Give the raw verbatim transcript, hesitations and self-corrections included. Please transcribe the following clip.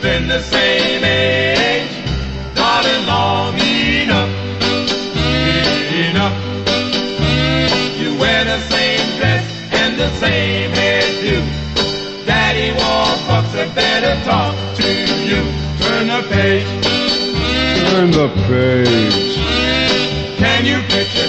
been the same age, darling, long enough, enough. You wear the same dress and the same hairdo. Daddy Warbucks had better talk to you. Turn the page, Turn the page. can you picture